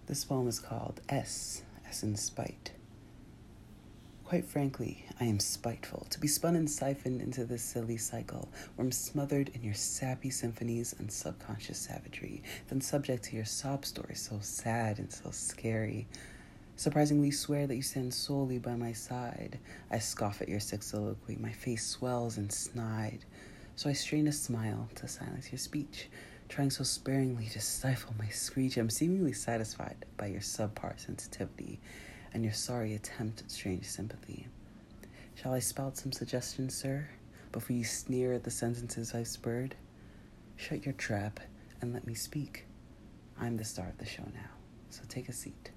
This poem is called S, as in spite. Quite frankly, I am spiteful to be spun and siphoned into this silly cycle where I'm smothered in your sappy symphonies and subconscious savagery, then subject to your sob stories so sad and so scary. Surprisingly swear that you stand solely by my side. I scoff at your sick soliloquy, my face swells and snide. So I strain a smile to silence your speech, trying so sparingly to stifle my screech. I'm seemingly satisfied by your subpar sensitivity and your sorry attempt at strange sympathy. Shall I spout some suggestions, sir, before you sneer at the sentences I've spurred? Shut your trap and let me speak. I'm the star of the show now, so take a seat.